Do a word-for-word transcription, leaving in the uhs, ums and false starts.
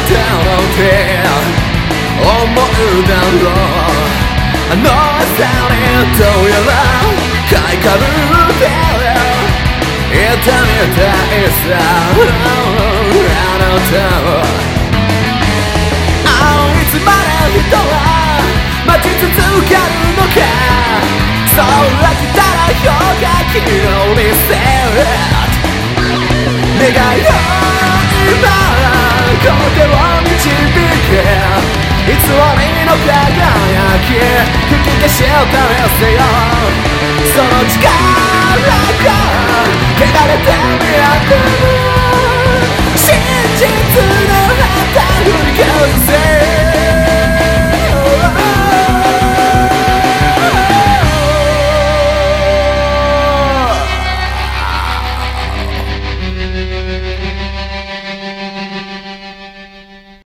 て思うだろう。あの朝にどうやら買いかぶって痛みたいさあなたを。あのいつまで人は待ち続けるのか。そう飽きたら氷河期を見せる願いを今この手を導け。偽りの輝き吹き消しを試せよ。